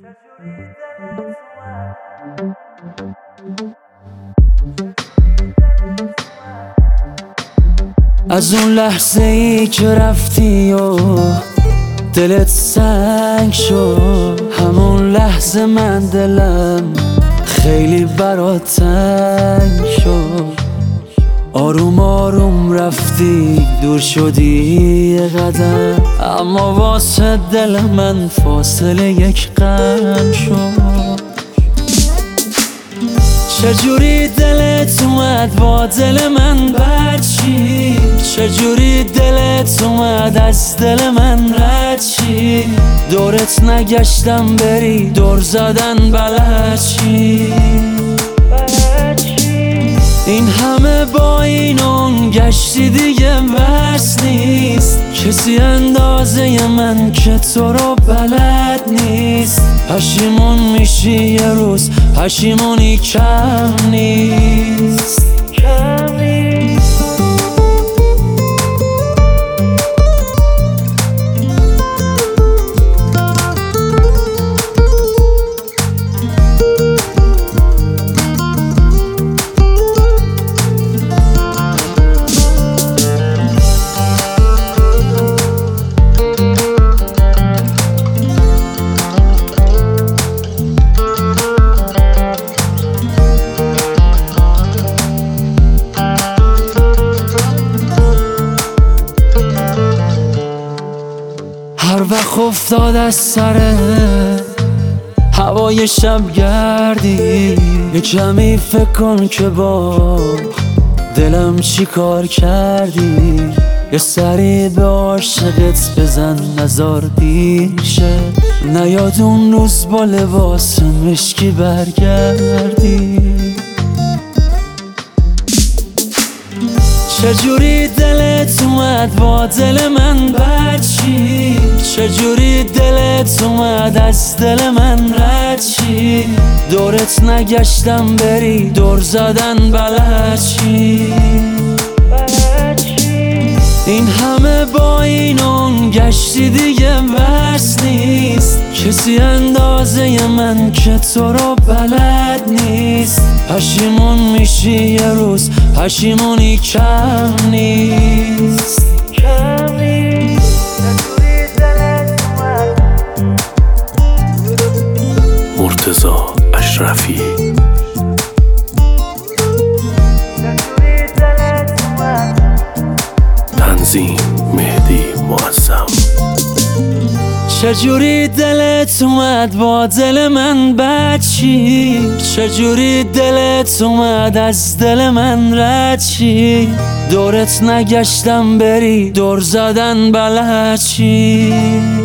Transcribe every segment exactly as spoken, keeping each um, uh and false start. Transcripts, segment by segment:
از اون لحظه ای که رفتی و دلت سنگ شد، همون لحظه من دلم خیلی برات تنگ شد. آروم آروم رفتی دور شدی یه قدم، اما واسه دل من فاصله یک قدم شد. چجوری دلت اومد با دل من برچی، چجوری دلت اومد از دل من رد چی، دورت نگشتم بری دور زدن بلد چی. این همه با این اون گشتی دیگه بس نیست، کسی اندازه من که تو رو بلد نیست. پشیمون میشی یه روز، پشیمونی کم نیست. هر وقت افتاد از سر هوای شب گردی، یه کمی فکر کن که با دلم چی کار کردی. یه سری به عاشقت بزن نزار دیر شه، نیاد اون روز با لباس مشکی برگردی. چجوری دلت اومد با دل من برچی، چجوری دلت اومد از دل من رد چی، دورت نگشتم بری دور زدن بلد چی. این همه با این اون گشتی دیگه بس نیست، کسی اندازه من که تو رو بلد نیست. پشیمون میشی یه روز، پشیمونی کم نیست. مرتضی اشرفی. تنظیم مهدی معظم. چجوری دلت اومد با دل من برچی، چجوری دلت اومد از دل من رد چی، دورت نگشتم بری دور زدن بلد چی.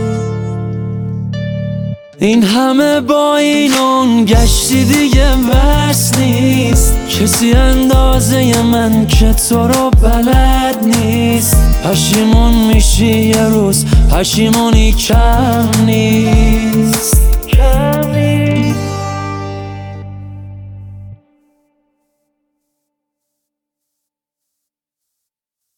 این همه با این اون گشتی دیگه بس نیست، کسی اندازه من که تو رو بلد نیست. پشیمون میشی یه روز، پشیمونی کم نیست.